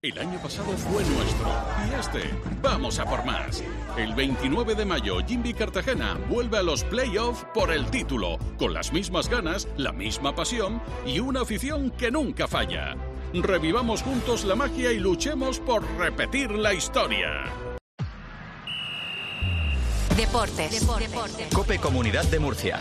El año pasado fue nuestro y vamos a por más. El 29 de mayo, Jimby Cartagena vuelve a los playoffs por el título, con las mismas ganas, la misma pasión y una afición que nunca falla. Revivamos juntos la magia y luchemos por repetir la historia. Deportes. COPE Comunidad de Murcia.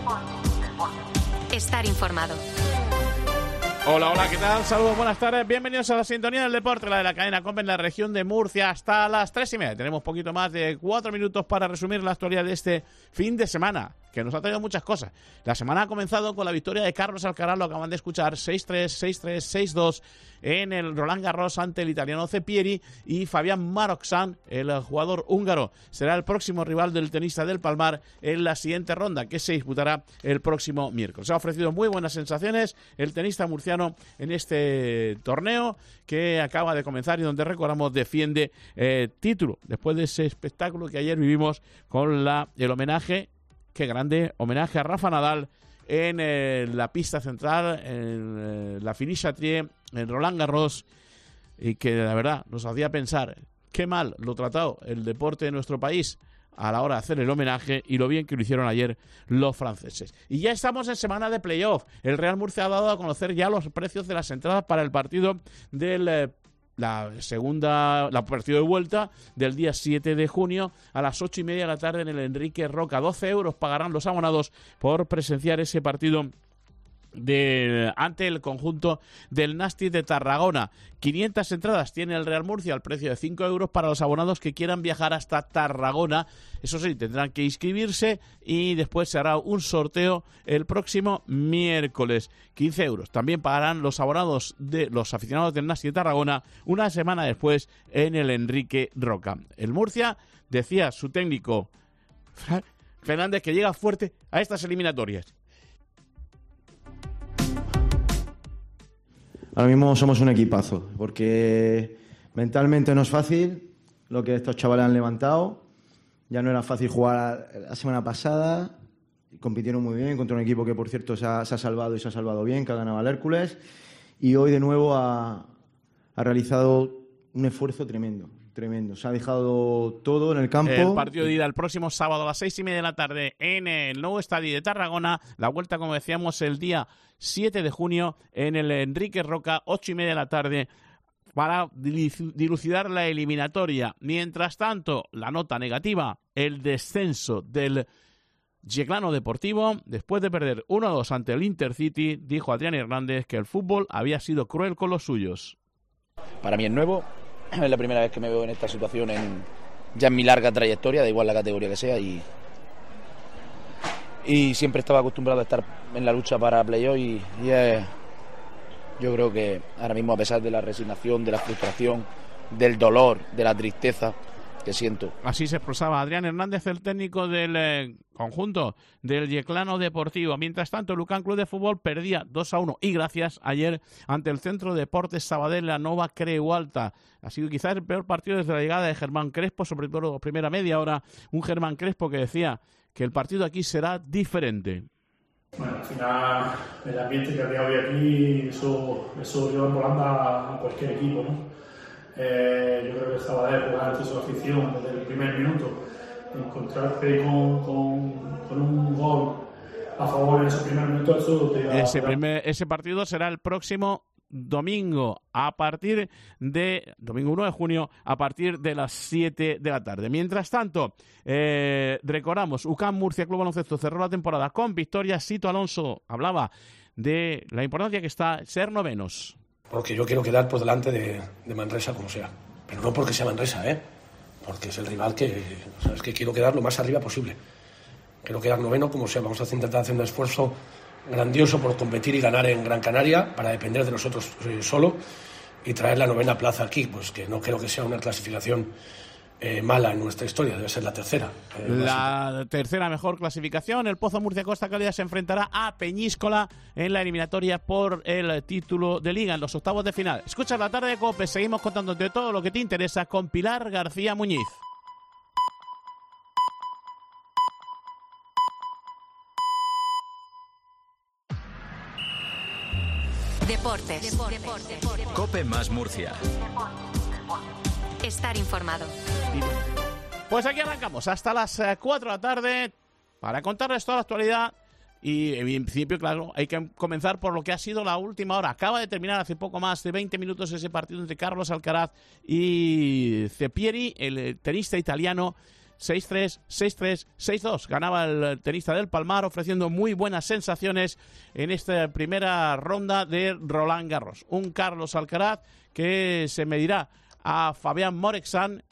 Estar informado. Hola, ¿qué tal? Saludos, buenas tardes, bienvenidos a la sintonía del deporte, la de la cadena COPE en la región de Murcia, hasta las 3:30. Tenemos poquito más de 4 minutos para resumir la actualidad de este fin de semana, que nos ha traído muchas cosas. La semana ha comenzado con la victoria de Carlos Alcaraz, lo acaban de escuchar, 6-3, 6-3, 6-2 en el Roland Garros ante el italiano Cepieri, y Fabián Maroxan, el jugador húngaro, será el próximo rival del tenista del Palmar en la siguiente ronda, que se disputará el próximo miércoles. Ha ofrecido muy buenas sensaciones el tenista murciano en este torneo que acaba de comenzar y donde, recordamos, defiende título después de ese espectáculo que ayer vivimos con el homenaje, qué grande homenaje a Rafa Nadal en la pista central, en la Finishatrie, en Roland Garros, y que la verdad nos hacía pensar qué mal lo tratado el deporte de nuestro país a la hora de hacer el homenaje y lo bien que lo hicieron ayer los franceses. Y ya estamos en semana de playoff. El Real Murcia ha dado a conocer ya los precios de las entradas para el partido del partido de vuelta del día 7 de junio a las 8:30 de la tarde en el Enrique Roca. 12 euros pagarán los abonados por presenciar ese partido ante el conjunto del Nasti de Tarragona. 500 entradas tiene el Real Murcia al precio de 5 euros para los abonados que quieran viajar hasta Tarragona. Eso sí, tendrán que inscribirse y después se hará un sorteo el próximo miércoles. 15 euros también pagarán los abonados de los aficionados del Nasti de Tarragona una semana después en el Enrique Roca. El Murcia, decía su técnico Fernández, que llega fuerte a estas eliminatorias. Ahora mismo somos un equipazo, porque mentalmente no es fácil lo que estos chavales han levantado. Ya no era fácil jugar la semana pasada, compitieron muy bien contra un equipo que, por cierto, se ha salvado y se ha salvado bien, que ha ganado al Hércules. Y hoy de nuevo ha realizado un esfuerzo tremendo. Se ha dejado todo en el campo. El partido de ida el próximo sábado a las 6:30 de la tarde en el nuevo estadio de Tarragona. La vuelta, como decíamos, el día 7 de junio en el Enrique Roca, 8:30 de la tarde, para dilucidar la eliminatoria. Mientras tanto, la nota negativa, el descenso del Yeclano Deportivo. Después de perder 1-2 ante el Intercity, dijo Adrián Hernández que el fútbol había sido cruel con los suyos. Para mí es nuevo. Es la primera vez que me veo en esta situación ya en mi larga trayectoria, da igual la categoría que sea, y siempre estaba acostumbrado a estar en la lucha para playoff y yo creo que ahora mismo, a pesar de la resignación, de la frustración, del dolor, de la tristeza que siento. Así se expresaba Adrián Hernández, el técnico del conjunto del Yeclano Deportivo. Mientras tanto, el Lucan Club de Fútbol perdía 2-1 y gracias ayer ante el Centro de Deportes Sabadell, la Nova Creu Alta. Ha sido quizás el peor partido desde la llegada de Germán Crespo, sobre todo primera media hora. Un Germán Crespo que decía que el partido aquí será diferente. Bueno, al final el ambiente que había hoy aquí, eso lleva volando a cualquier equipo, ¿no? Yo creo que el Sabadell jugar ante su afición desde el primer minuto, encontrarse con un gol a favor en ese primer minuto, eso te da... Ese partido será el próximo domingo, domingo 1 de junio, a partir de las 7 de la tarde. Mientras tanto, recordamos, UCAM Murcia Club Baloncesto cerró la temporada con victoria. Sito Alonso hablaba de la importancia que está ser novenos. Porque yo quiero quedar por delante de Manresa como sea, pero no porque sea Manresa, porque es el rival que quiero quedar lo más arriba posible. Quiero quedar noveno como sea. Vamos a intentar hacer un esfuerzo grandioso por competir y ganar en Gran Canaria para depender de nosotros solo y traer la 9ª plaza aquí, pues que no creo que sea una clasificación mala en nuestra historia, debe ser la tercera. La tercera mejor clasificación. El Pozo Murcia Costa Calidad se enfrentará a Peñíscola en la eliminatoria por el título de Liga en los octavos de final. Escucha La Tarde de COPE, seguimos contándote todo lo que te interesa con Pilar García Muñiz. Deportes. Cope más Murcia. Estar informado. Pues aquí arrancamos hasta las 4 de la tarde para contarles toda la actualidad. Y en principio, claro, hay que comenzar por lo que ha sido la última hora. Acaba de terminar hace poco más de 20 minutos ese partido entre Carlos Alcaraz y Cepieri, el tenista italiano. 6-3, 6-3, 6-2. Ganaba el tenista del Palmar, ofreciendo muy buenas sensaciones en esta primera ronda de Roland Garros. Un Carlos Alcaraz que se medirá a Fabián Maroxan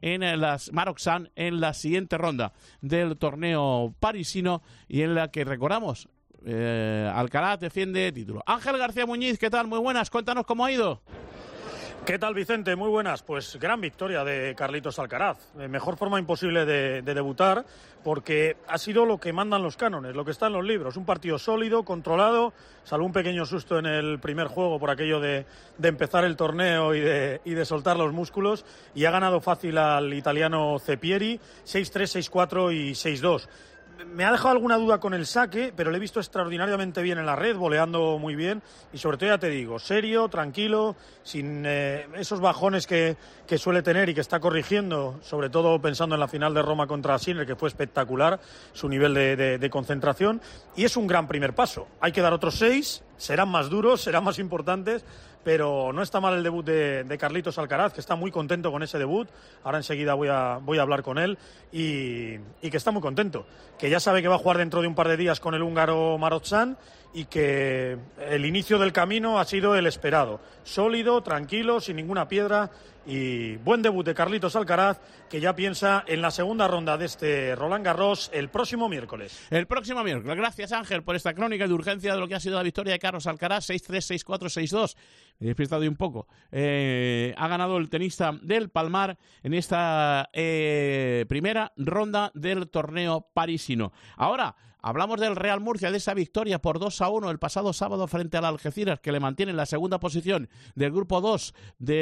en la siguiente ronda del torneo parisino, y en la que, recordamos, Alcaraz defiende título. Ángel García Muñiz, ¿qué tal? Muy buenas, cuéntanos cómo ha ido. ¿Qué tal, Vicente? Muy buenas. Pues gran victoria de Carlitos Alcaraz. Mejor forma imposible de debutar, porque ha sido lo que mandan los cánones, lo que está en los libros. Un partido sólido, controlado, salvo un pequeño susto en el primer juego por aquello de empezar el torneo y de soltar los músculos, y ha ganado fácil al italiano Cepieri, 6-3, 6-4 y 6-2. Me ha dejado alguna duda con el saque, pero le he visto extraordinariamente bien en la red, voleando muy bien, y sobre todo, ya te digo, serio, tranquilo, sin esos bajones que suele tener y que está corrigiendo, sobre todo pensando en la final de Roma contra Sinner, que fue espectacular su nivel de concentración, y es un gran primer paso. Hay que dar otros 6, serán más duros, serán más importantes, pero no está mal el debut de Carlitos Alcaraz, que está muy contento con ese debut. Ahora enseguida voy a hablar con él, y que está muy contento, que ya sabe que va a jugar dentro de un par de días con el húngaro Maroxan, y que el inicio del camino ha sido el esperado, sólido, tranquilo, sin ninguna piedra, y buen debut de Carlitos Alcaraz, que ya piensa en la segunda ronda de este Roland Garros el próximo miércoles. El próximo miércoles. Gracias, Ángel, por esta crónica de urgencia de lo que ha sido la victoria de Carlos Alcaraz, 6-3, 6-4, 6-2. Me he despistado un poco. Ha ganado el tenista del Palmar en esta primera ronda del torneo parisino. Ahora hablamos del Real Murcia, de esa victoria por 2-1 el pasado sábado frente al Algeciras, que le mantiene en la segunda posición del grupo 2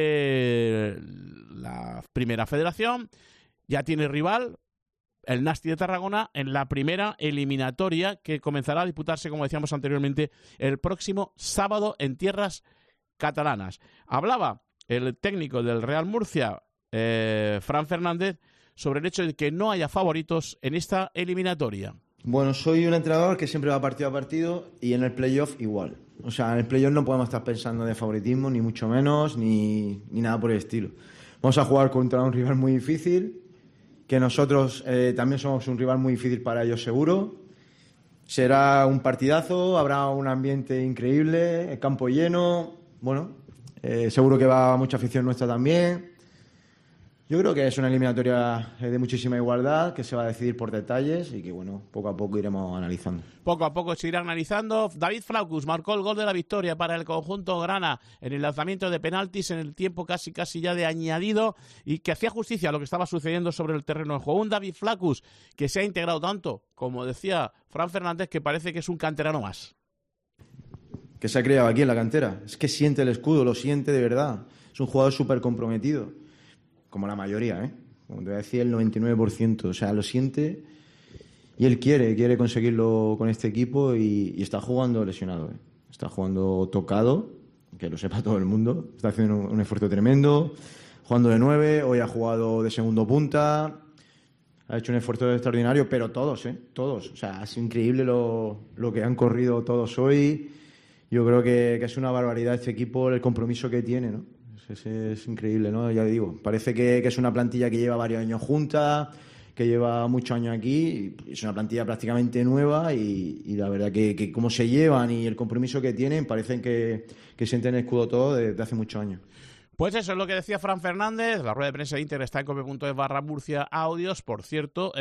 de la Primera Federación. Ya tiene rival, el Nasti de Tarragona, en la primera eliminatoria, que comenzará a disputarse, como decíamos anteriormente, el próximo sábado en tierras catalanas. Hablaba el técnico del Real Murcia, Fran Fernández, sobre el hecho de que no haya favoritos en esta eliminatoria. Bueno, soy un entrenador que siempre va partido a partido, y en el playoff igual. O sea, en el playoff no podemos estar pensando de favoritismo, ni mucho menos, ni nada por el estilo. Vamos a jugar contra un rival muy difícil, que nosotros también somos un rival muy difícil para ellos, seguro. Será un partidazo, habrá un ambiente increíble, el campo lleno. Bueno, seguro que va mucha afición nuestra también. Yo creo que es una eliminatoria de muchísima igualdad, que se va a decidir por detalles, y que, bueno, poco a poco iremos analizando. Poco a poco se irá analizando. David Flaucus marcó el gol de la victoria para el conjunto grana en el lanzamiento de penaltis en el tiempo casi ya de añadido, y que hacía justicia a lo que estaba sucediendo sobre el terreno de juego. Un David Flaucus que se ha integrado tanto, como decía Fran Fernández, que parece que es un canterano más. Que se ha creado aquí en la cantera. Es que siente el escudo, lo siente de verdad. Es un jugador súper comprometido. Como la mayoría, ¿eh? Como te voy a decir, el 99%. O sea, lo siente, y él quiere conseguirlo con este equipo, y está jugando lesionado, ¿eh? Está jugando tocado, que lo sepa todo el mundo. Está haciendo un esfuerzo tremendo, jugando de 9, hoy ha jugado de segundo punta, ha hecho un esfuerzo extraordinario, pero todos. O sea, es increíble lo que han corrido todos hoy. Yo creo que es una barbaridad este equipo, el compromiso que tiene, ¿no? Es increíble, ¿no? Ya digo, parece que es una plantilla que lleva varios años junta, que lleva muchos años aquí, y es una plantilla prácticamente nueva, y la verdad que cómo se llevan y el compromiso que tienen, parecen que sienten el escudo todo desde hace muchos años. Pues eso es lo que decía Fran Fernández. La rueda de prensa de Inter está en cope.es/Murcia audios. Por cierto,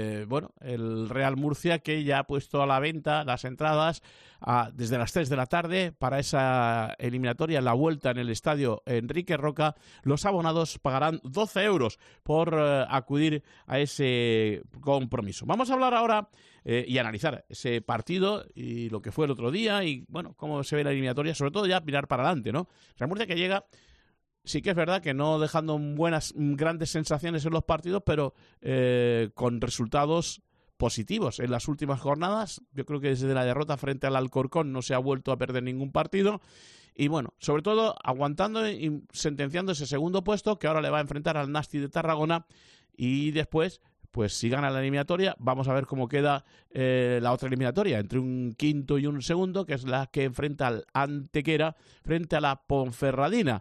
el Real Murcia, que ya ha puesto a la venta las entradas desde las 3 de la tarde para esa eliminatoria, la vuelta en el estadio Enrique Roca. Los abonados pagarán 12 euros por acudir a ese compromiso. Vamos a hablar ahora y analizar ese partido y lo que fue el otro día, y bueno, cómo se ve la eliminatoria, sobre todo ya mirar para adelante, ¿no? Real Murcia que llega, sí que es verdad que no dejando grandes sensaciones en los partidos, pero con resultados positivos en las últimas jornadas. Yo creo que desde la derrota frente al Alcorcón no se ha vuelto a perder ningún partido. Y bueno, sobre todo aguantando y sentenciando ese segundo puesto, que ahora le va a enfrentar al Nasti de Tarragona. Y después, pues si gana la eliminatoria, vamos a ver cómo queda la otra eliminatoria, entre un quinto y un segundo, que es la que enfrenta al Antequera frente a la Ponferradina.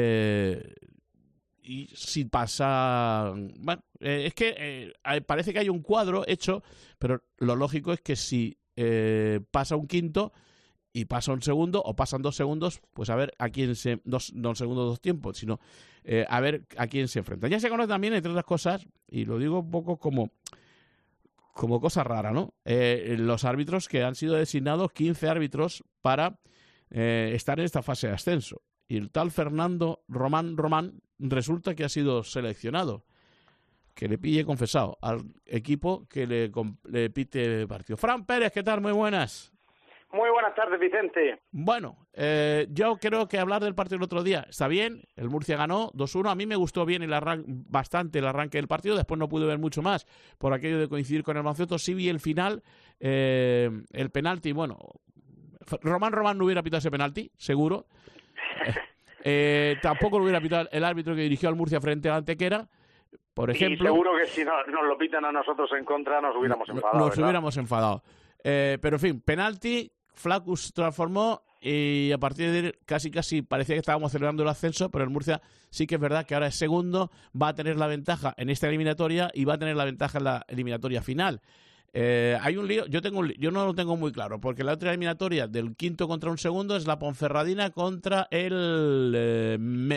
Y si pasa... Bueno, es que parece que hay un cuadro hecho, pero lo lógico es que si pasa un quinto y pasa un segundo, o pasan 2 segundos, pues a ver a quién se... No segundos, 2 tiempos, sino a ver a quién se enfrenta. Ya se conoce también, entre otras cosas, y lo digo un poco como cosa rara, ¿no? Los árbitros que han sido designados, 15 árbitros, para estar en esta fase de ascenso. Y el tal Fernando Román resulta que ha sido seleccionado, que le pille confesado al equipo que le pite partido. Fran Pérez, ¿qué tal? Muy buenas. Muy buenas tardes, Vicente. Bueno, yo creo que hablar del partido el otro día está bien. El Murcia ganó 2-1. A mí me gustó bien bastante el arranque del partido. Después no pude ver mucho más por aquello de coincidir con el Manceto. Sí vi el final, el penalti. Bueno, Román no hubiera pitado ese penalti, seguro. Tampoco lo hubiera pitado el árbitro que dirigió al Murcia frente a Antequera, por ejemplo. Y seguro que si nos lo pitan a nosotros en contra nos hubiéramos enfadado. Nos hubiéramos enfadado. Pero en fin, penalti, Flaccus transformó y a partir de casi parecía que estábamos celebrando el ascenso, pero el Murcia sí que es verdad que ahora es segundo, va a tener la ventaja en esta eliminatoria y va a tener la ventaja en la eliminatoria final. Hay un lío, yo no lo tengo muy claro, porque la otra eliminatoria del quinto contra un segundo es la Ponferradina contra el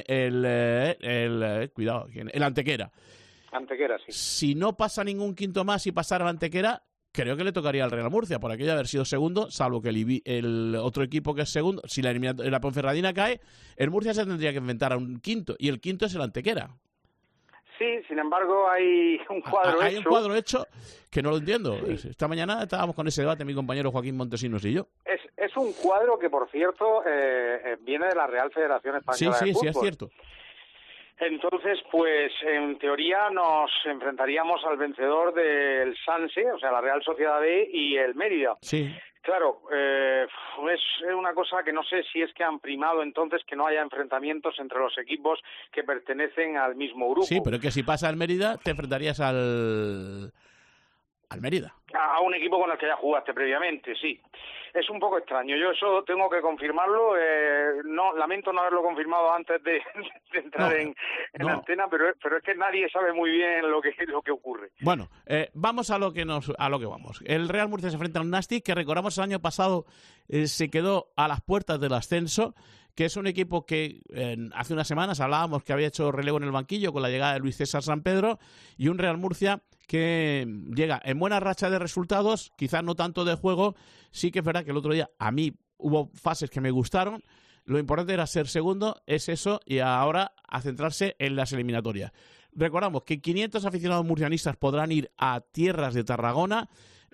Antequera. Antequera, sí. Si no pasa ningún quinto más y pasara al Antequera, creo que le tocaría al Real Murcia, por aquello de haber sido segundo, salvo que el otro equipo que es segundo, si la Ponferradina cae, el Murcia se tendría que inventar a un quinto, y el quinto es el Antequera. Sí, sin embargo hay un cuadro hecho. Hay un cuadro hecho que no lo entiendo. Sí. Esta mañana estábamos con ese debate mi compañero Joaquín Montesinos y yo. Es un cuadro que, por cierto, viene de la Real Federación Española de Fútbol. Sí, es cierto. Entonces, pues, en teoría nos enfrentaríamos al vencedor del Sanse, o sea, la Real Sociedad B y el Mérida. Sí. Claro, es una cosa que no sé si es que han primado entonces que no haya enfrentamientos entre los equipos que pertenecen al mismo grupo. Sí, pero es que si pasa al Mérida, te enfrentarías al Mérida. A un equipo con el que ya jugaste previamente, sí. Es un poco extraño. Yo eso tengo que confirmarlo. No, lamento no haberlo confirmado antes de entrar en antena, pero es que nadie sabe muy bien lo que ocurre. Bueno, vamos a lo que vamos. El Real Murcia se enfrenta a un Nasti que recordamos el año pasado se quedó a las puertas del ascenso, que es un equipo que hace unas semanas hablábamos que había hecho relevo en el banquillo con la llegada de Luis César San Pedro, y un Real Murcia que llega en buena racha de resultados, quizás no tanto de juego. Sí que es verdad que el otro día a mí hubo fases que me gustaron. Lo importante era ser segundo, es eso, y ahora a centrarse en las eliminatorias. Recordamos que 500 aficionados murcianistas podrán ir a tierras de Tarragona.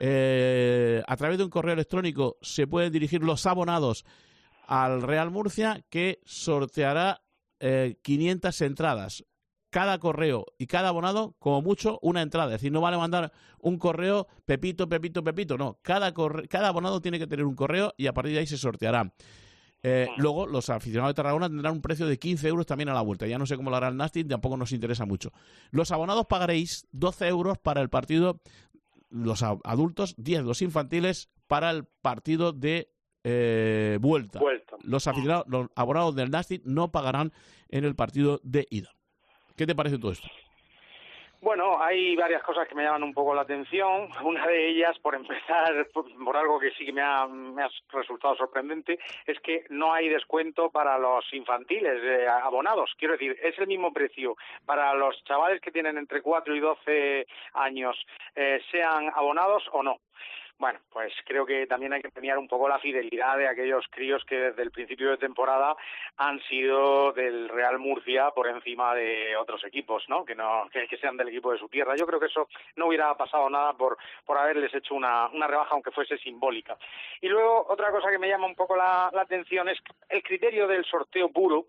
A través de un correo electrónico se pueden dirigir los abonados al Real Murcia, que sorteará 500 entradas. Cada correo y cada abonado, como mucho, una entrada. Es decir, no vale mandar un correo Pepito, no. Cada abonado tiene que tener un correo y a partir de ahí se sorteará. Luego, los aficionados de Tarragona tendrán un precio de 15 euros también a la vuelta. Ya no sé cómo lo hará el Nasti, tampoco nos interesa mucho. Los abonados pagaréis 12 euros para el partido, los adultos, 10 los infantiles, para el partido de vuelta. Los abonados del Nasti no pagarán en el partido de ida. ¿Qué te parece todo esto? Bueno, hay varias cosas que me llaman un poco la atención. Una de ellas, por empezar, por algo que sí que me ha resultado sorprendente, es que no hay descuento para los infantiles abonados. Quiero decir, es el mismo precio para los chavales que tienen entre 4 y 12 años, sean abonados o no. Bueno, pues creo que también hay que premiar un poco la fidelidad de aquellos críos que desde el principio de temporada han sido del Real Murcia por encima de otros equipos, ¿no? Que sean del equipo de su tierra. Yo creo que eso no hubiera pasado nada por haberles hecho una rebaja, aunque fuese simbólica. Y luego, otra cosa que me llama un poco la atención es el criterio del sorteo puro.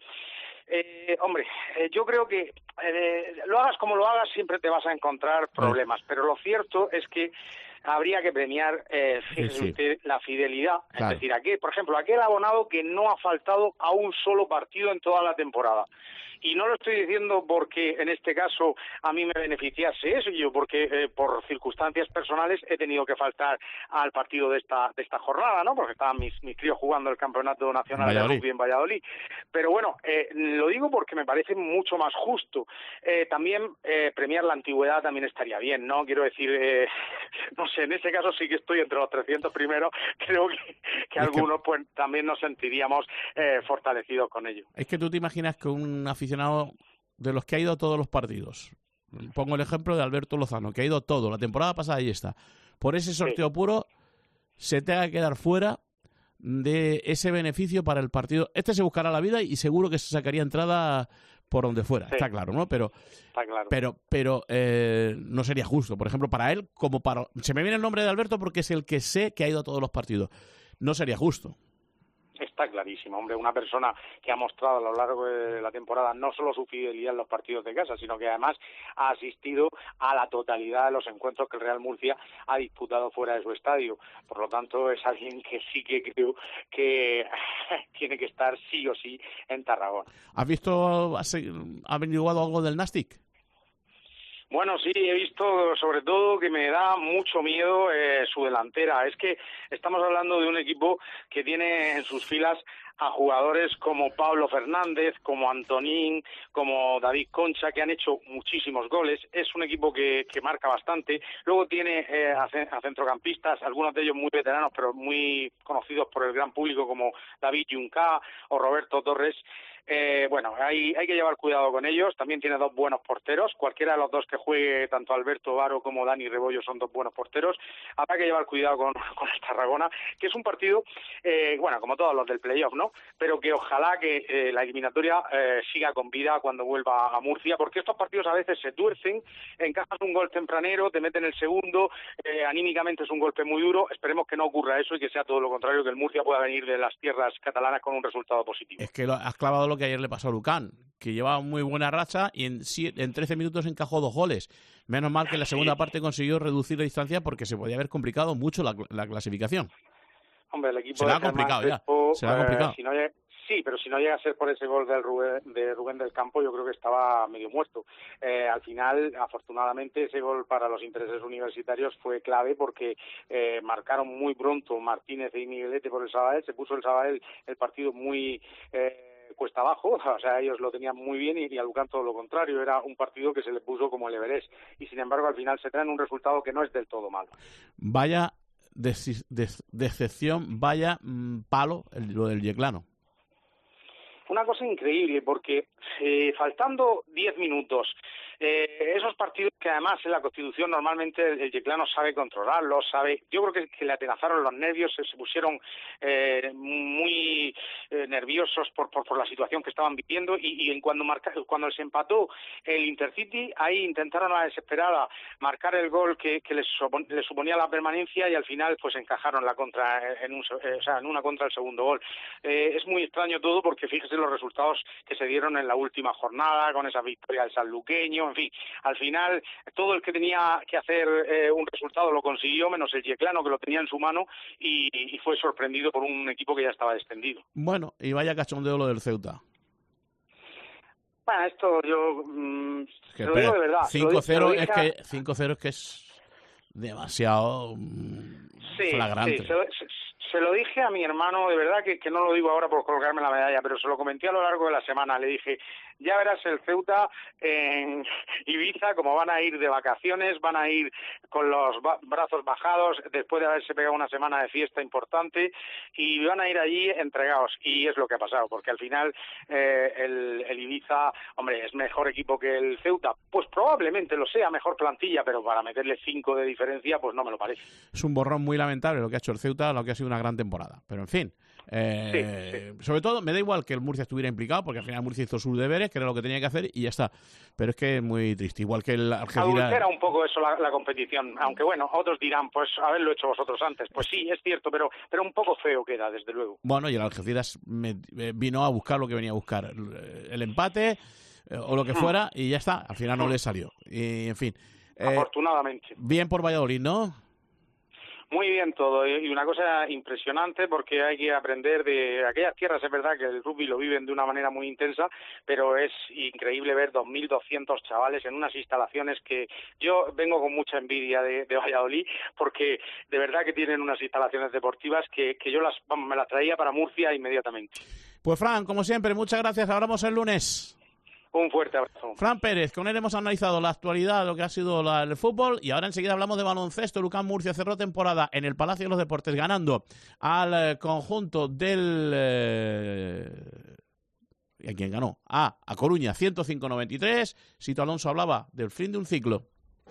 Yo creo que lo hagas como lo hagas siempre te vas a encontrar problemas, pero lo cierto es que habría que premiar usted, la fidelidad. Claro. Es decir, por ejemplo, aquel abonado que no ha faltado a un solo partido en toda la temporada. Y no lo estoy diciendo porque en este caso a mí me beneficiase eso, yo porque por circunstancias personales he tenido que faltar al partido de esta jornada, ¿no? Porque estaban mis críos jugando el campeonato nacional de rugby en Valladolid. Pero bueno, lo digo porque me parece mucho más justo. También premiar la antigüedad también estaría bien, ¿no? Quiero decir, no sé, en ese caso sí que estoy entre los 300 primeros. Creo que algunos pues también nos sentiríamos fortalecidos con ello. Es que tú te imaginas que un aficionado de los que ha ido a todos los partidos, pongo el ejemplo de Alberto Lozano, que ha ido a todo, la temporada pasada y esta, por ese sorteo puro se tenga que quedar fuera de ese beneficio para el partido. Este se buscará la vida y seguro que se sacaría entrada por donde fuera, está claro, ¿no? Pero no sería justo, por ejemplo, para él, como para... Se me viene el nombre de Alberto porque es el que sé que ha ido a todos los partidos. No sería justo. Está clarísimo, hombre, una persona que ha mostrado a lo largo de la temporada no solo su fidelidad en los partidos de casa, sino que además ha asistido a la totalidad de los encuentros que el Real Murcia ha disputado fuera de su estadio. Por lo tanto, es alguien que sí que creo que tiene que estar sí o sí en Tarragona. ¿Has averiguado algo del Nastic? Bueno, sí, he visto sobre todo que me da mucho miedo su delantera. Es que estamos hablando de un equipo que tiene en sus filas a jugadores como Pablo Fernández, como Antonín, como David Concha, que han hecho muchísimos goles. Es un equipo que marca bastante. Luego tiene a centrocampistas, algunos de ellos muy veteranos, pero muy conocidos por el gran público, como David Junca o Roberto Torres. Bueno, hay que llevar cuidado con ellos. También tiene dos buenos porteros. Cualquiera de los dos que juegue, tanto Alberto Varo como Dani Rebollo, son dos buenos porteros. Habrá que llevar cuidado con el Tarragona, que es un partido, bueno, como todos los del playoff, ¿no? Pero que ojalá que la eliminatoria siga con vida cuando vuelva a Murcia, porque estos partidos a veces se tuercen, encajas un gol tempranero, te meten el segundo, anímicamente es un golpe muy duro. Esperemos que no ocurra eso y que sea todo lo contrario, que el Murcia pueda venir de las tierras catalanas con un resultado positivo. Es que has clavado lo que ayer le pasó a Lucán, que llevaba muy buena racha y en 13 minutos encajó 2 goles. Menos mal que en la segunda parte consiguió reducir la distancia porque se podía haber complicado mucho la clasificación. Hombre, el equipo se le ha complicado ya. Se le ha complicado. Sí, pero si no llega a ser por ese gol de Rubén del Campo, yo creo que estaba medio muerto. Al final, afortunadamente, ese gol para los intereses universitarios fue clave porque marcaron muy pronto Martínez y Miguelete por el Sabadell. Se puso el Sabadell el partido muy cuesta abajo, o sea, ellos lo tenían muy bien y a Lucán todo lo contrario. Era un partido que se le puso como el Everest. Y sin embargo, al final se traen un resultado que no es del todo malo. Vaya decepción, vaya palo lo del Yeclano. Una cosa increíble, porque faltando 10 minutos, esos partidos que además en la Constitución normalmente el Yeclano sabe controlarlos, yo creo que le atenazaron los nervios, se pusieron muy nerviosos por la situación que estaban viviendo y cuando se empató el Intercity, ahí intentaron a la desesperada marcar el gol que les suponía la permanencia y al final pues encajaron la contra en una contra el segundo gol. Es muy extraño todo porque fíjese los resultados que se dieron en la última jornada con esa victoria del sanluqueño, en fin, al final todo el que tenía que hacer un resultado lo consiguió, menos el Yeclano que lo tenía en su mano y fue sorprendido por un equipo que ya estaba descendido. Bueno, y vaya cachondeo lo del Ceuta. Bueno, esto yo lo digo de verdad. 5-0 es que es demasiado flagrante. Sí, se lo dije a mi hermano, de verdad que no lo digo ahora por colocarme la medalla, pero se lo comenté a lo largo de la semana. Le dije, ya verás el Ceuta en Ibiza, como van a ir de vacaciones, van a ir con los brazos bajados, después de haberse pegado una semana de fiesta importante, y van a ir allí entregados. Y es lo que ha pasado, porque al final el Ibiza, hombre, es mejor equipo que el Ceuta. Pues probablemente lo sea, mejor plantilla, pero para meterle 5 de diferencia, pues no me lo parece. Es un borrón muy lamentable lo que ha hecho el Ceuta, lo que ha sido una gran temporada. Pero en fin, sí. Sobre todo me da igual que el Murcia estuviera implicado, porque al final Murcia hizo sus deberes, que era lo que tenía que hacer, y ya está. Pero es que es muy triste, igual que el Algeciras. Adultera un poco eso la competición, aunque bueno, otros dirán, pues haberlo hecho vosotros antes. Pues sí, es cierto, pero un poco feo queda, desde luego. Bueno, y el Algeciras vino a buscar lo que venía a buscar, el empate o lo que fuera, y ya está, al final no le salió. Y en fin. Afortunadamente. Bien por Valladolid, ¿no? Muy bien todo, y una cosa impresionante porque hay que aprender de aquellas tierras. Es verdad que el rugby lo viven de una manera muy intensa, pero es increíble ver 2.200 chavales en unas instalaciones que yo vengo con mucha envidia de Valladolid, porque de verdad que tienen unas instalaciones deportivas que yo me las traía para Murcia inmediatamente. Pues Fran, como siempre, muchas gracias. Hablamos el lunes. Un fuerte abrazo. Fran Pérez, con él hemos analizado la actualidad, lo que ha sido el fútbol, y ahora enseguida hablamos de baloncesto. Lucán Murcia cerró temporada en el Palacio de los Deportes ganando al conjunto del... ¿A quién ganó? A Coruña, 105-93. Sito Alonso hablaba del fin de un ciclo.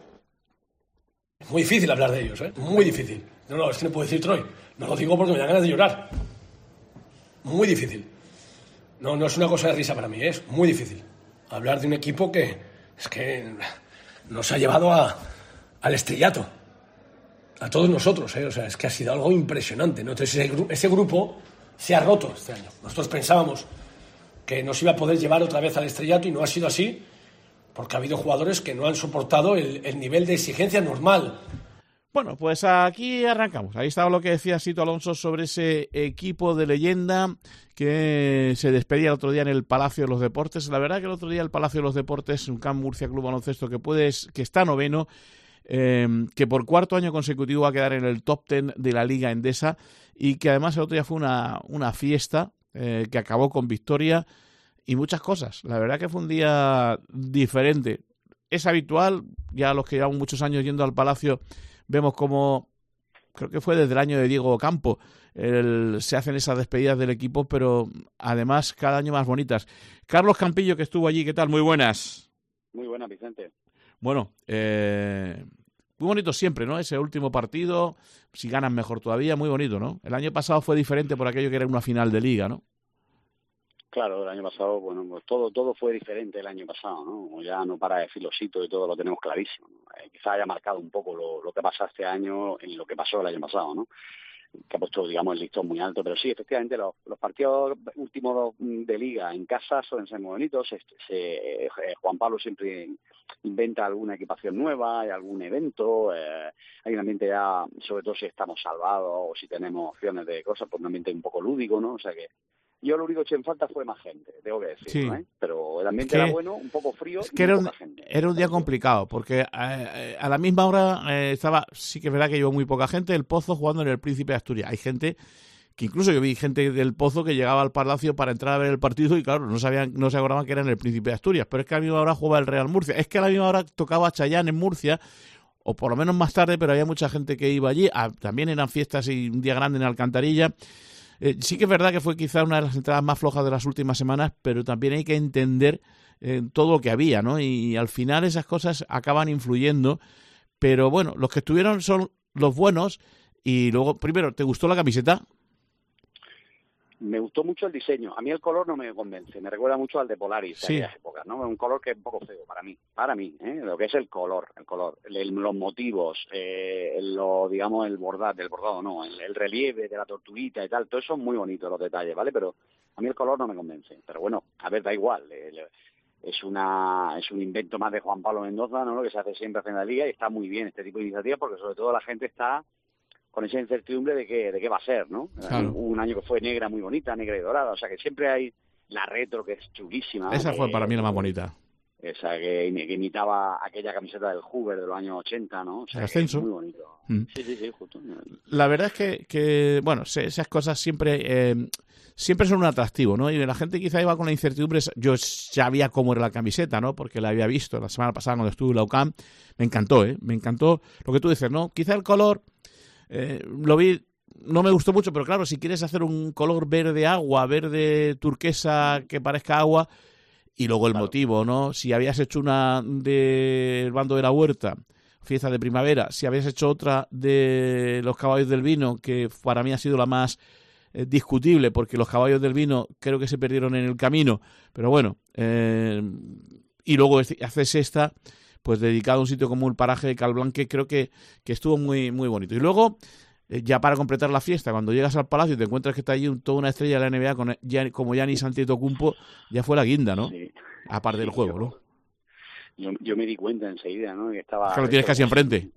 Muy difícil hablar de ellos, ¿eh? Muy difícil. No, es que no puedo decir Troy. No lo digo porque me dan ganas de llorar. Muy difícil. No es una cosa de risa para mí, es muy difícil hablar de un equipo que nos ha llevado al estrellato, a todos nosotros, ¿eh? O sea, es que ha sido algo impresionante, ¿no? Entonces ese grupo se ha roto este año. Nosotros pensábamos que nos iba a poder llevar otra vez al estrellato y no ha sido así, porque ha habido jugadores que no han soportado el nivel de exigencia normal. Bueno, pues aquí arrancamos. Ahí estaba lo que decía Sito Alonso sobre ese equipo de leyenda que se despedía el otro día en el Palacio de los Deportes. La verdad que el otro día el Palacio de los Deportes, un Camp Murcia Club Baloncesto que está noveno, que por cuarto año consecutivo va a quedar en el top 10 de la Liga Endesa, y que además el otro día fue una fiesta que acabó con victoria y muchas cosas. La verdad que fue un día diferente. Es habitual, ya los que llevamos muchos años yendo al Palacio vemos como, creo que fue desde el año de Diego Campo, se hacen esas despedidas del equipo, pero además cada año más bonitas. Carlos Campillo, que estuvo allí, ¿qué tal? Muy buenas. Muy buenas, Vicente. Bueno, muy bonito siempre, ¿no? Ese último partido, si ganan mejor todavía, muy bonito, ¿no? El año pasado fue diferente por aquello que era una final de liga, ¿no? Claro, el año pasado, bueno, pues todo fue diferente el año pasado, ¿no? Ya no para de filosito y todo lo tenemos clarísimo, ¿no? Quizá haya marcado un poco lo que pasa este año en lo que pasó el año pasado, ¿no? Que ha puesto, digamos, el listón muy alto, pero sí, efectivamente, los partidos últimos de liga en casa suelen ser muy bonitos. Juan Pablo siempre inventa alguna equipación nueva, hay algún evento, hay un ambiente ya, sobre todo si estamos salvados o si tenemos opciones de cosas, pues un ambiente un poco lúdico, ¿no? O sea que yo lo único que eché en falta fue más gente, tengo que decir, sí. ¿no? Pero el ambiente era bueno, un poco frío, es que y era poca gente. Era un día complicado, porque a la misma hora sí que es verdad que llevó muy poca gente, el Pozo jugando en el Príncipe de Asturias. Hay gente que incluso yo vi gente del Pozo que llegaba al Palacio para entrar a ver el partido y claro, no se acordaban que era en el Príncipe de Asturias, pero es que a la misma hora jugaba el Real Murcia, es que a la misma hora tocaba Chayán en Murcia, o por lo menos más tarde, pero había mucha gente que iba allí. También eran fiestas y un día grande en Alcantarilla. Sí que es verdad que fue quizá una de las entradas más flojas de las últimas semanas, pero también hay que entender todo lo que había, ¿no? Y al final esas cosas acaban influyendo, pero bueno, los que estuvieron son los buenos. Y luego, primero, ¿te gustó la camiseta? Me gustó mucho el diseño. A mí el color no me convence. Me recuerda mucho al de Polaris de aquellas épocas, ¿no? Un color que es un poco feo para mí, lo que es el color, los motivos, digamos el bordado no, el relieve de la tortuguita y tal, todo eso es muy bonito, los detalles, ¿vale? Pero a mí el color no me convence. Pero bueno, a ver, da igual. Es un invento más de Juan Pablo Mendoza, ¿no? Lo que se hace siempre en la liga, y está muy bien este tipo de iniciativas porque sobre todo la gente está con esa incertidumbre de qué va a ser, ¿no? Claro. Un año que fue negra muy bonita, negra y dorada, o sea que siempre hay la retro que es chulísima. Esa fue para mí la más bonita. Esa que imitaba aquella camiseta del Hoover de los años 80, ¿no? O sea, ascenso. Muy bonito. Sí, justo. La verdad es que bueno, esas cosas siempre son un atractivo, ¿no? Y la gente quizá iba con la incertidumbre. Yo sabía cómo era la camiseta, ¿no? Porque la había visto la semana pasada cuando estuve en la UCAM. Me encantó lo que tú dices, ¿no? Quizá el color lo vi, no me gustó mucho, pero claro, si quieres hacer un color verde agua, verde turquesa que parezca agua, y luego el motivo, ¿no? Si habías hecho una del bando de la huerta, fiesta de primavera, si habías hecho otra de los caballos del vino, que para mí ha sido la más discutible, porque los caballos del vino creo que se perdieron en el camino, pero bueno, y luego haces esta, pues dedicado a un sitio como el paraje de Calblanque, creo que estuvo muy, muy bonito. Y luego, ya para completar la fiesta, cuando llegas al Palacio y te encuentras que está allí toda una estrella de la NBA como Giannis Antetokounmpo, ya fue la guinda, ¿no? Sí. Aparte del juego, ¿no? Yo me di cuenta enseguida, ¿no? Que estaba... Es que lo tienes casi enfrente.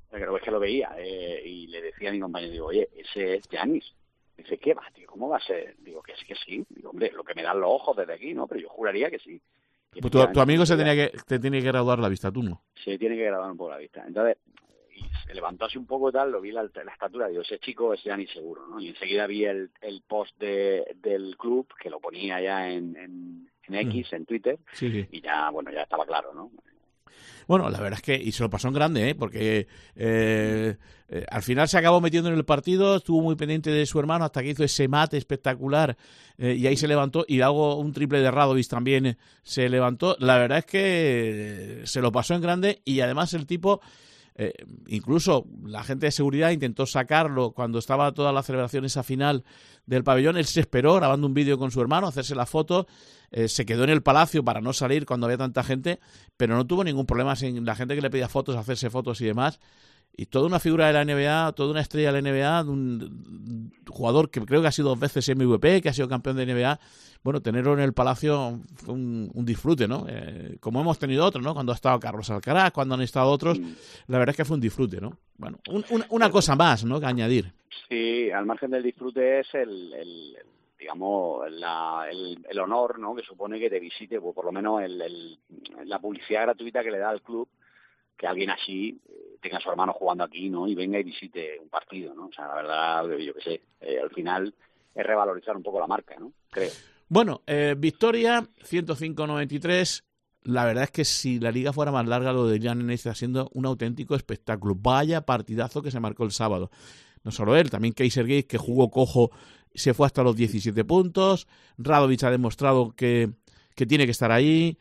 Creo que lo veía, y le decía a mi compañero, digo, oye, ese es Giannis. Dice, ¿qué va, tío? ¿Cómo va a ser? Digo, que sí. Digo, hombre, lo que me dan los ojos desde aquí, ¿no? Pero yo juraría que sí. Pues tu amigo te tiene que graduar la vista, tú no. Se tiene que graduar un poco la vista. Entonces, y se levantó así un poco y tal, lo vi la estatura, digo, ese chico es Giannis seguro, ¿no? Y enseguida vi el post del club, que lo ponía ya en X, en Twitter, sí. Y ya, bueno, ya estaba claro, ¿no? Bueno, la verdad es que, y se lo pasó en grande, porque al final se acabó metiendo en el partido, estuvo muy pendiente de su hermano hasta que hizo ese mate espectacular, y ahí se levantó, y luego un triple de Radovic también se levantó. La verdad es que se lo pasó en grande, y además el tipo, incluso la gente de seguridad intentó sacarlo cuando estaba toda la celebración esa final del pabellón. Él se esperó grabando un vídeo con su hermano, hacerse la foto, se quedó en el palacio para no salir cuando había tanta gente, pero no tuvo ningún problema sin la gente que le pedía fotos, hacerse fotos y demás. Y toda una figura de la NBA, toda una estrella de la NBA, un jugador que creo que ha sido 2 veces MVP, que ha sido campeón de NBA. Bueno, tenerlo en el palacio fue un disfrute, ¿no? Como hemos tenido otros, ¿no? Cuando ha estado Carlos Alcaraz, cuando han estado otros, la verdad es que fue un disfrute, ¿no? Bueno, una cosa más, ¿no?, que añadir. Sí, al margen del disfrute es digamos, el honor, ¿no?, que supone que te visite, pues por lo menos la publicidad gratuita que le da al club, que alguien así tenga a su hermano jugando aquí, ¿no?, y venga y visite un partido, ¿no? O sea, la verdad, yo qué sé, al final es revalorizar un poco la marca, ¿no?, creo. Bueno, victoria 105-93. La verdad es que si la liga fuera más larga, lo de Giannis está siendo un auténtico espectáculo. Vaya partidazo que se marcó el sábado. No solo él, también Kaiser Gates, que jugó cojo, se fue hasta los 17 puntos. Radovic ha demostrado que tiene que estar ahí.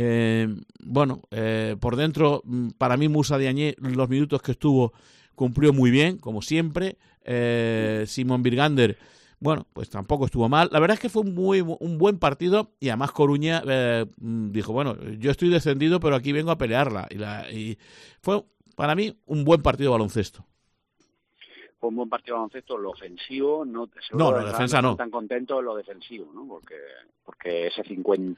Por dentro, para mí Moussa Diagne, los minutos que estuvo, cumplió muy bien, como siempre. Simon Birgander, bueno, pues tampoco estuvo mal. La verdad es que fue un buen partido, y además Coruña dijo, bueno, yo estoy descendido, pero aquí vengo a pelearla. Y fue, para mí, un buen partido de baloncesto. Fue un buen partido de baloncesto, lo ofensivo, no, la defensa no. Tan contento en lo defensivo, ¿no? Porque ese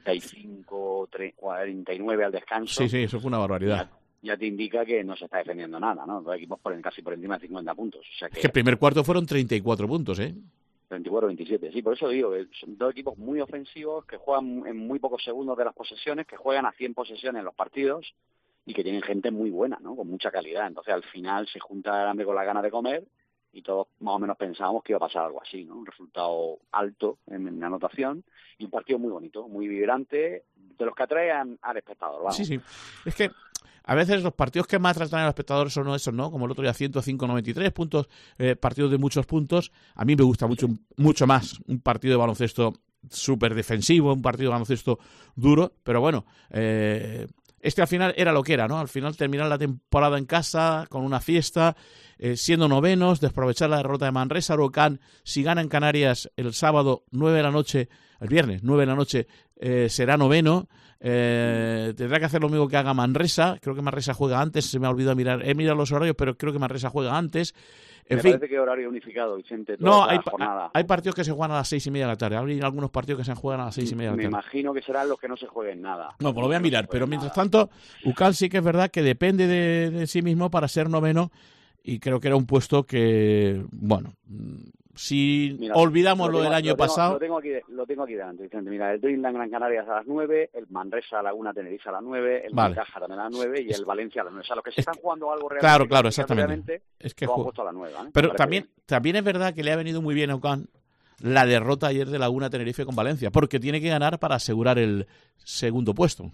55-49 al descanso. Sí, eso fue una barbaridad. Ya te indica que no se está defendiendo nada, ¿no? Dos equipos casi por encima de 50 puntos. O sea que el primer cuarto fueron 34 puntos, 24-27, sí, por eso digo, son dos equipos muy ofensivos que juegan en muy pocos segundos de las posesiones, que juegan a 100 posesiones en los partidos y que tienen gente muy buena, ¿no?, con mucha calidad. Entonces al final se junta el hambre con la gana de comer, y todos más o menos pensábamos que iba a pasar algo así, ¿no? Un resultado alto en la anotación y un partido muy bonito, muy vibrante, de los que atraen al espectador, vamos. Sí, es que a veces los partidos que más atraen al espectador son esos, ¿no? Como el otro día, 105-93 puntos, partidos de muchos puntos. A mí me gusta mucho más un partido de baloncesto súper defensivo, un partido de baloncesto duro, pero bueno, este al final era lo que era, ¿no? Al final terminar la temporada en casa, con una fiesta, siendo novenos, desprovechar la derrota de Manresa. Huracán, si gana en Canarias el sábado 9 de la noche, el viernes 9 de la noche, será noveno. Tendrá que hacer lo mismo que haga Manresa. Creo que Manresa juega antes, se me ha olvidado mirar. He mirado los horarios, pero creo que Manresa juega antes. Me parece que horario unificado, Vicente. No, hay partidos que se juegan a las 6:30 de la tarde. Hay algunos partidos que se juegan a las 6:30 de la tarde. Me imagino que serán los que no se jueguen nada. No, pues lo voy a mirar. Pero mientras tanto, UCAL sí que es verdad que depende de sí mismo para ser noveno. Y creo que era un puesto que, bueno, si olvidamos lo del año pasado... Lo tengo aquí delante, Vicente. Mira, el Dreamland Gran Canarias a las 9, el Manresa Laguna Tenerife a las 9, el Unicaja también a las 9 y el Valencia a las 9. O sea, los que se están jugando algo realmente... Claro, exactamente. Es que lo han puesto a las 9. Pero también es verdad que le ha venido muy bien a UCAN la derrota ayer de Laguna Tenerife con Valencia, porque tiene que ganar para asegurar el segundo puesto.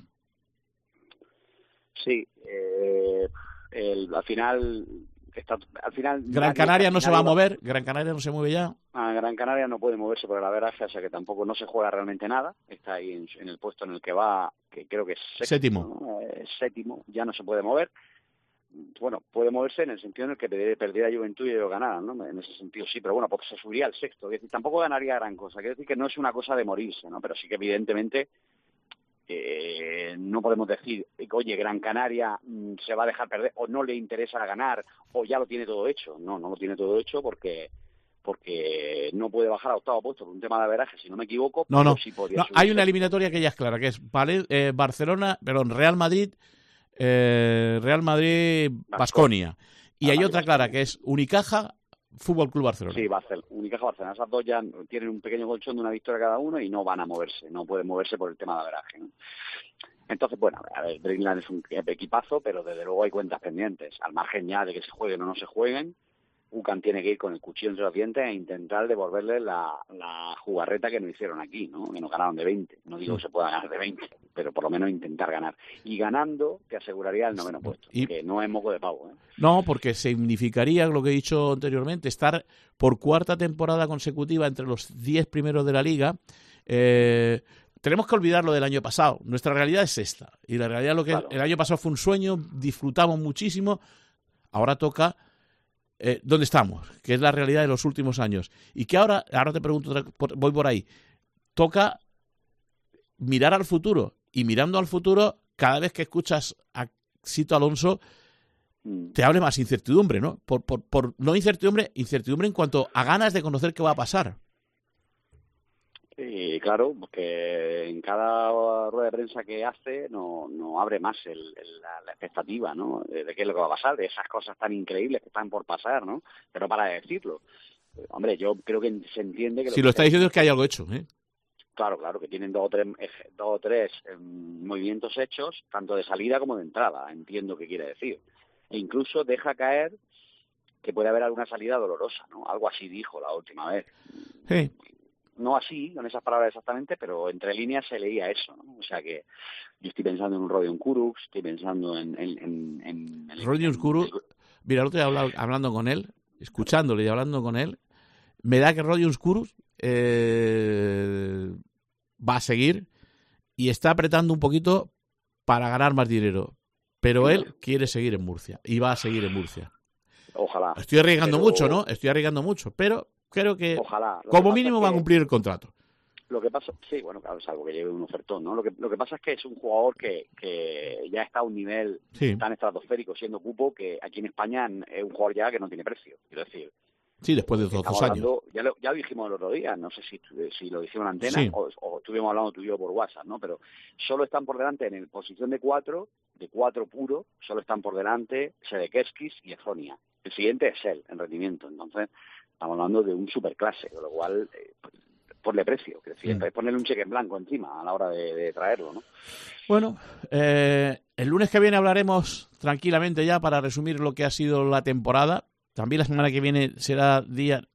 Sí, al final Gran Canaria no se va a mover, Gran Canaria no se mueve ya. Gran Canaria no puede moverse por el averaje, o sea que tampoco no se juega realmente nada. Está ahí en el puesto en el que va, que creo que es séptimo, ¿no? Séptimo, ya no se puede mover. Bueno, puede moverse en el sentido en el que perdiera Juventud y ellos ganaran, ¿no? En ese sentido sí, pero bueno, pues se subiría al sexto. Es decir, tampoco ganaría gran cosa. Quiere decir que no es una cosa de morirse, ¿no? Pero sí que evidentemente no podemos decir, oye, Gran Canaria se va a dejar perder o no le interesa ganar o ya lo tiene todo hecho. No lo tiene todo hecho porque no puede bajar a octavo puesto por un tema de averaje, si no me equivoco. No. Sí podría hay una eliminatoria que ya es clara, que es Real Madrid, Baskonia. Y hay otra clara, que es Unicaja, Fútbol Club Barcelona. Sí, Unicaja Barcelona. Esas dos ya tienen un pequeño colchón de una victoria cada uno y no van a moverse, no pueden moverse por el tema de averaje, ¿no? Entonces, bueno, a ver, Dreamland es un equipazo, pero desde luego hay cuentas pendientes. Al margen ya de que se jueguen o no se jueguen, UCAM tiene que ir con el cuchillo entre los dientes e intentar devolverle la jugarreta que nos hicieron aquí, ¿no? Que nos ganaron de 20. No digo que se pueda ganar de 20, pero por lo menos intentar ganar. Y ganando te aseguraría el 9º puesto, que no es moco de pavo, ¿eh? No, porque significaría, lo que he dicho anteriormente, estar por 4ª temporada consecutiva entre los 10 primeros de la Liga. Tenemos que olvidar lo del año pasado. Nuestra realidad es esta. Y la realidad, el año pasado fue un sueño, disfrutamos muchísimo. Ahora toca dónde estamos, que es la realidad de los últimos años. Y que ahora te pregunto, voy por ahí. Toca mirar al futuro. Y mirando al futuro, cada vez que escuchas a Sito Alonso, te hable más incertidumbre, ¿no? No incertidumbre en cuanto a ganas de conocer qué va a pasar. Y claro, porque en cada rueda de prensa que hace no abre más la expectativa, ¿no? De qué es lo que va a pasar, de esas cosas tan increíbles que están por pasar, ¿no? Pero para decirlo, hombre, yo creo que se entiende que... Si lo está diciendo es que hay algo hecho, ¿eh? Claro, que tienen dos o tres movimientos hechos, tanto de salida como de entrada, entiendo qué quiere decir. E incluso deja caer que puede haber alguna salida dolorosa, ¿no? Algo así dijo la última vez. Sí. No así, con esas palabras exactamente, pero entre líneas se leía eso, ¿no? O sea que yo estoy pensando en un Rodion Kurucs, estoy pensando en Rodion Kurucs. Mira, el otro día hablando con él, escuchándole y hablando con él, me da que Rodion Kurucs va a seguir y está apretando un poquito para ganar más dinero, pero él quiere seguir en Murcia y va a seguir en Murcia. Ojalá. Estoy arriesgando mucho, ¿no? Pero creo que ojalá. Como mínimo va a cumplir el contrato. Lo que pasa, sí, bueno, claro, es algo que lleve un ofertón, ¿no? Lo que pasa es que es un jugador que ya está a un nivel tan estratosférico siendo cupo que aquí en España es un jugador ya que no tiene precio, quiero decir. Sí, después de 2 años. Ya lo dijimos el otro día, no sé si lo dijimos en antena o estuvimos hablando tú y yo por WhatsApp, ¿no? Pero solo están por delante en posición de 4 puro, solo están por delante Sedekerskis y Ezonia. El siguiente es él en rendimiento, entonces estamos hablando de un superclase, con lo cual ponle precio, es decir, ponerle un cheque en blanco encima a la hora de traerlo, ¿no? Bueno, el lunes que viene hablaremos tranquilamente ya para resumir lo que ha sido la temporada. También la semana que viene será días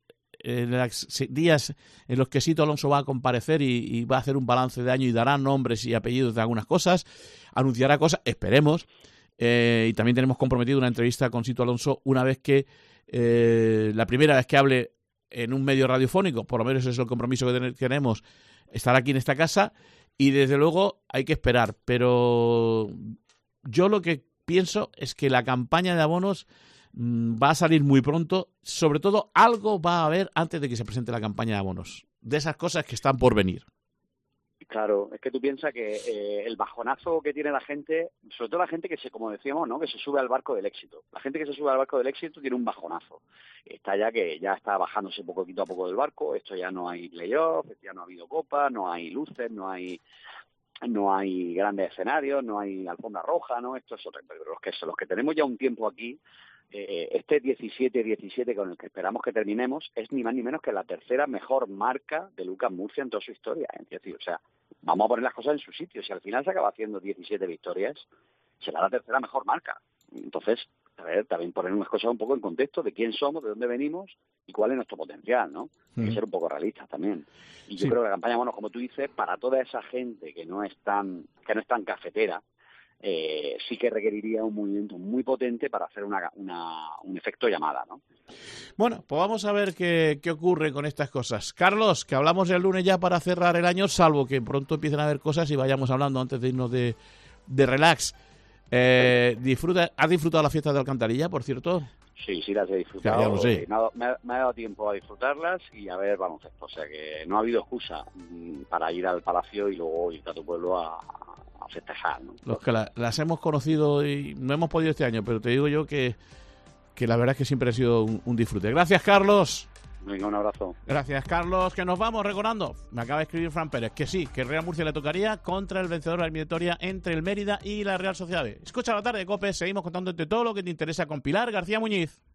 en los que Sito Alonso va a comparecer y va a hacer un balance de año y dará nombres y apellidos de algunas cosas, anunciará cosas, esperemos, y también tenemos comprometido una entrevista con Sito Alonso una vez que la primera vez que hable en un medio radiofónico, por lo menos ese es el compromiso que tenemos, estar aquí en esta casa, y desde luego hay que esperar, pero yo lo que pienso es que la campaña de abonos va a salir muy pronto, sobre todo algo va a haber antes de que se presente la campaña de abonos, de esas cosas que están por venir. Claro, es que tú piensas que el bajonazo que tiene la gente, sobre todo la gente como decíamos, ¿no? Que se sube al barco del éxito. La gente que se sube al barco del éxito tiene un bajonazo. Está ya está bajándose poquito a poco del barco, esto ya no hay playoff, ya no ha habido copa, no hay luces, no hay grandes escenarios, no hay alfombra roja, ¿no? Esto es otro, pero los que tenemos ya un tiempo aquí, este 17-17 con el que esperamos que terminemos es ni más ni menos que la tercera mejor marca de UCAM Murcia en toda su historia, ¿eh? Es decir, o sea, vamos a poner las cosas en su sitio. Si al final se acaba haciendo 17 victorias, será la tercera mejor marca. Entonces, a ver, también poner unas cosas un poco en contexto de quién somos, de dónde venimos y cuál es nuestro potencial, ¿no? Hay que ser un poco realistas también. Y yo creo que la campaña, bueno, como tú dices, para toda esa gente que no es tan cafetera, sí que requeriría un movimiento muy potente para hacer un efecto llamada, ¿no? Bueno, pues vamos a ver qué ocurre con estas cosas. Carlos, que hablamos el lunes ya para cerrar el año, salvo que pronto empiecen a haber cosas y vayamos hablando antes de irnos de relax. ¿Has disfrutado la fiesta de Alcantarilla, por cierto? Sí, las he disfrutado. Ya lo sé. Me ha dado tiempo a disfrutarlas y a ver baloncesto. O sea que no ha habido excusa para ir al Palacio y luego ir a tu pueblo a festejar, ¿no? Los que las hemos conocido y no hemos podido este año, pero te digo yo que la verdad es que siempre ha sido un disfrute. Gracias, Carlos. Venga, un abrazo. Gracias, Carlos, que nos vamos recordando. Me acaba de escribir Fran Pérez que sí, que el Real Murcia le tocaría contra el vencedor de la eliminatoria entre el Mérida y la Real Sociedad. Escucha la tarde, COPE, seguimos contándote todo lo que te interesa con Pilar García Muñiz.